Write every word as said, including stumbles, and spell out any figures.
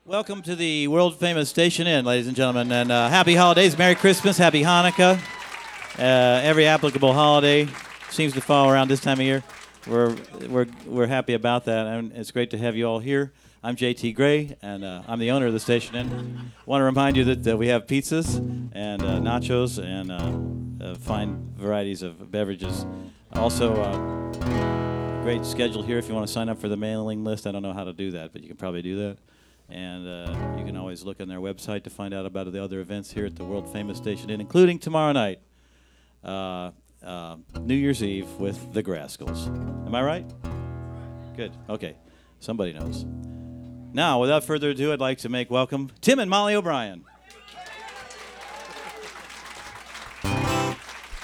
Welcome to the world-famous Station Inn, ladies and gentlemen, and uh, happy holidays, Merry Christmas, Happy Hanukkah. Uh, every applicable holiday seems to fall around this time of year. We're we're we're happy about that, and it's great to have you all here. I'm J T Gray, and uh, I'm the owner of the Station Inn. I want to remind you that uh, we have pizzas and uh, nachos and uh, uh, fine varieties of beverages. Also, uh, great schedule here if you want to sign up for the mailing list. I don't know how to do that, but you can probably do that. And uh, you can always look on their website to find out about the other events here at the world-famous Station Inn, including tomorrow night, uh, uh, New Year's Eve with the Grascals. Am I right? Good. Okay. Somebody knows. Now, without further ado, I'd like to make welcome Tim and Molly O'Brien.